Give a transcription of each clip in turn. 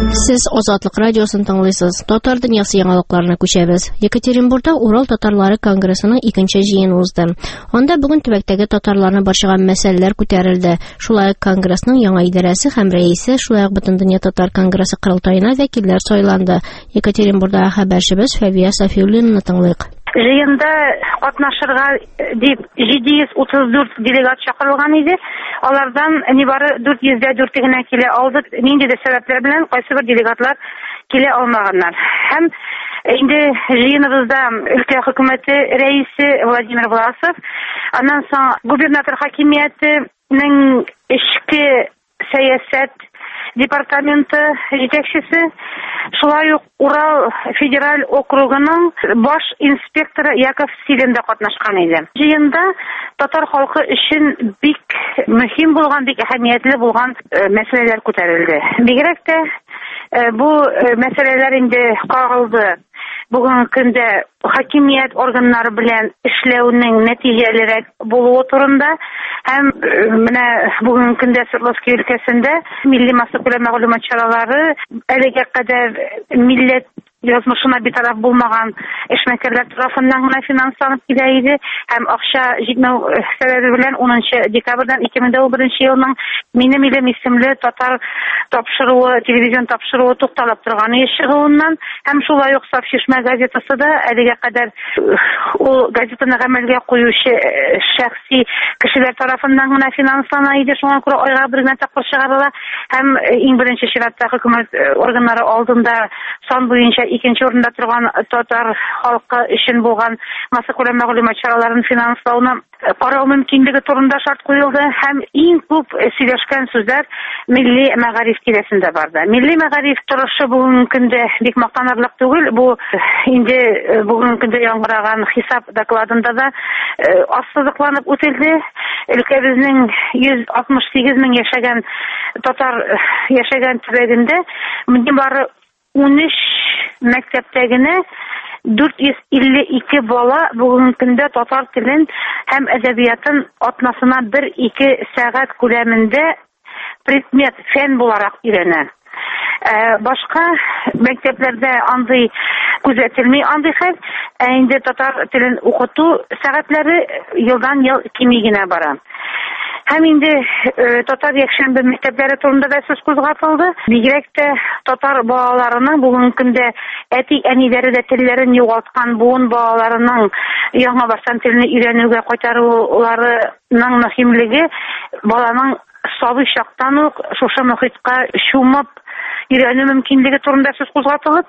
Сез Азатлык радиосын тыңлыйсыз. Татар дөньясы яңалыкларына күчәбез. Екатеринбургда Урал татарлары конгрессының 2нче җыены узды. Анда бүген төбәктәге татарларны борчыган мәсьәләләр күтәрелде. Шулай ук конгрессның яңа идарәсе һәм рәисе, шулай ук Бөтендөнья татар конгрессы корылтаена вәкилләр сайланды. Екатеринбургда хәбәрчебез Фәвия Сафиуллинаны тыңлыйк. Җыенда катнашырга дип 734 делегат чакырылган иде. Алардан нибары 404 генә килә алды. Нинди дә сәбәпләр белән кайсы бер делегатлар килә алмаганнар. Һәм инде җыеныбызда өлкә хөкүмәте рәисе Владимир Власов, аннан соң губернатор хакимиятенең эчке сәясәт департаменты җитәкчесе, шулай ук Урал федераль округының баш инспекторы Яков Силин дә катнашкан иде. Җыенда татар халкы өчен бик мөһим булган, бик әһәмиятле булган мәсьәләләр күтәрелде. Бигрәк тә бу мәсьәләләр инде кагылды. Бүген көндә хакимият органнары белән эшләүнең нәтиҗәлерәк булуы турында һәм менә бүген көндә Свердловск өлкәсендә милли массакүләм мәгълүмат чаралары әлегә кадәр милләт язмышына битараф булмаган эшмәкәрләр тарафыннан гына финансланып килә иде һәм акча җитмәү сәбәбе белән 10 декабрьдән 2011 елның минем илем исемле татар тапшыруы, телевизион тапшыруы тукталып торган чыгуыннан һәм шулай ук Сафшишмә газетасы да әлегә кадәр ул газетаны гамәлгә куючы шәхси кешеләр тарафыннан гына финанслана иде. Шуңа күрә айга бер генә тапкыр чыгарыла һәм иң беренче чиратта хөкүмәт органнары алдында сан буенча 2нче урында торган татар халкы өчен булган массакүләм мәгълүмат чараларын финанслауны карау мөмкинлеге турында шарт куелды һәм иң күп сөйләшкән сүзләр милли мәгариф тирәсендә барды. Милли мәгариф торышы бүген көндә бик мактанырлык түгел. Бу инде бүген көндә яңгыраган хисап докладында да ассызыкланып үтелде. Өлкәбезнең 168 мең яшәгән татар яшәгән төбәгендә бары 13 мәктәптә генә 452 бала бүген көндә татар телен һәм әдәбиятын атнасына 1-2 сәгать күләмендә предмет фән буларак өйрәнә. Башка мәктәпләрдә андый күзәтелми, андый хәл, инде татар телен укыту сәгатьләре елдан-ел кими генә бара. Һәм инде татар якшәмбе мәктәпләре турында да сүз кузгатылды. Бигрәк тә татар балаларының бүген көндә әти-әниләре дә телләрен югалткан буын балаларының яңа баштан телне өйрәнүгә кайтаруларының мөһимлеге баланың сабый чактан ук шушы мөхиткә чумып өйрәнү мөмкинлеге турында сүз кузгатылып,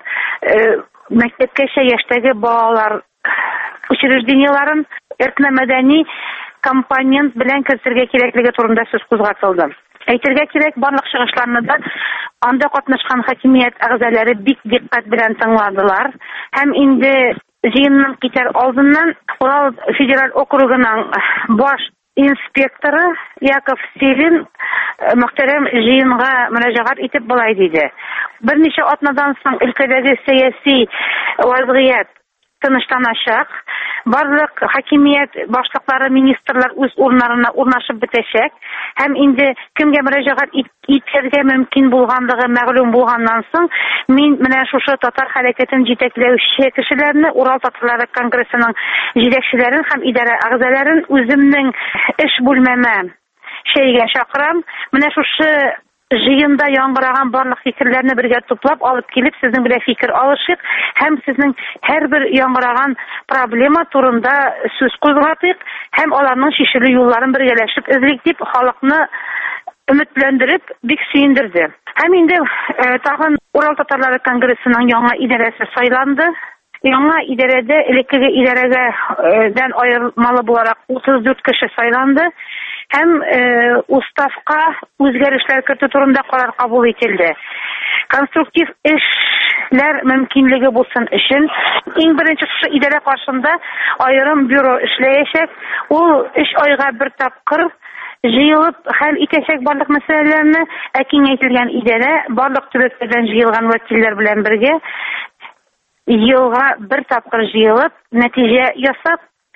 мәктәпкәчә яшьтәге балалар учреждениеларын этномәдәни компонент белән кертергә кирәклеге турында сүз кузгатылды. Әйтергә кирәк, барлык чыгышларны да анда катнашкан хакимият әгъзалары бик диккать белән тыңладылар һәм инде җыенның китәр алдыннан Урал федераль округының баш инспекторы Яков Силин мөхтәрәм җыенга мөрәҗәгать итеп болай диде. Берничә атнадан соң өлкәдәге сәяси вазгыять тынычланачак. Барлык хакимият башлыклары, министрлар үз урыннарына урнашып бетәчәк һәм инде кемгә мөрәҗәгать итәргә мөмкин булганлыгы мәгълүм булганнан соң мин менә шушы татар хәрәкәтен җитәкләүче кешеләрне, Урал татарлары конгрессының җитәкчеләрен һәм идарә әгъзаларын үземнең эш бүлмәмә шәйгә чакырам. Менә шушы җыенда яңгыраган барлык фикерләрне бергә туплап алып килеп, сезнең белән фикер алышыйк һәм сезнең һәрбер яңгыраган проблема турында сүз кузгатыйк һәм аларның шешелү юлларын бергәләшеп эзлик дип халыкны өметләндереп бик сөендерде. Һәм инде тагын Урал татарлары конгрессының яңа идарәсе сайланды. Яңа идарәдә элеккеге идарәгәдән аермалы буларак 34 кеше сайланды. Һәм уставка үзгәрешләр кертү турында карар кабул ителде. Конструктив эшләр мөмкинлеге булсын өчен иң беренче шушы идарә каршында аерым бюро эшләячәк. Ул 3 айга бер тапкыр җыелып хәл итәчәк барлык мәсьәләләрне. Киңәйтелгән идарә барлык төбәкләрдән җыелган вәкилләр белән бергә елга бер тапкыр җыелып, нәтиҗә ясап,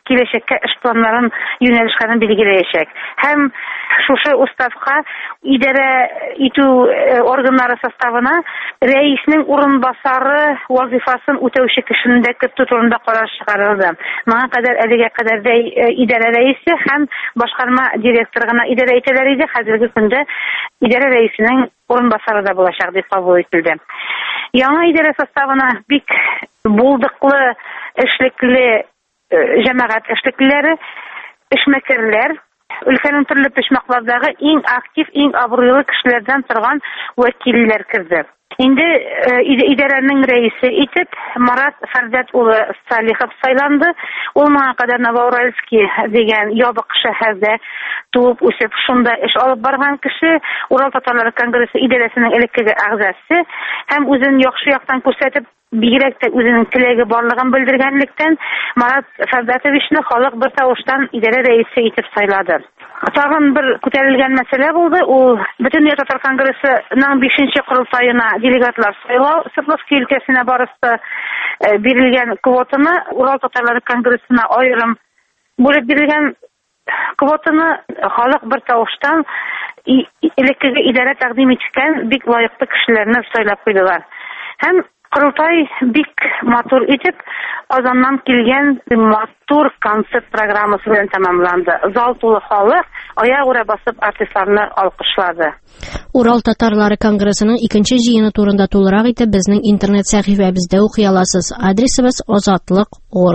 киләчәккә эш планнарын, юнәлешләрен билгеләячәк. Һәм шушы уставка идарә итү органнары составына рәиснең урынбасары вазифасын үтәүче кешене дә кертү турында карар чыгарылды. Моңа кадәр әлегә кадәр идарә рәисе һәм башкарма директоры гына идарә итәләр иде. Хәзерге көндә идарә рәисенең урынбасары да булачак дип кабул ителде. Яңа идарә составына бик булдыклы, эшлекле җәмәгать эшлеклеләре, эшмәкәрләр, өлкәнең төрле почмаклардагы иң актив, иң абруйлы кешеләрдән торган вәкилләр керде. Инде идарәнең рәисе итеп Марат Фәрдәт улы Салихов сайланды. Ул моңа кадәр Новоуральский дигән ябык шәһәрдә туып үсеп, шунда эш алып барган кеше, Урал татарлары конгрессы идарәсенең элеккеге әгъзасы һәм үзен яхшы яктан күрсәтеп, бигрәк тә үзенең теләге барлыгын белдергәнлектән Марат Фәрдәтовичны халык бер тавыштан идарә рәисе итеп сайлады. Тагын бер күтәрелгән мәсьәлә булды. Ул Бөтенләй татар конгрессының 5нче корылтаена делегатлар сайлау, Свердловск өлкәсенә барысы бирелгән квотаны Урал татарлары конгрессына аерым бүлеп бирелгән квотаны халык бер тавыштан элеккеге идарә тәкъдим иткән бик лаеклы кешеләрне сайлап куйдылар. Һәм Құрылтай бик матур итеп, Казаннан килгән матур концерт программасы белән тәмамланды. Зал тулы халык аяк үрә басып артистларны алкышлады. Урал татарлары конгрессының 2нче җыены турында тулырак итеп безнең интернет сәхифәбездә укый аласыз. Адресыбыз azatlıq.org.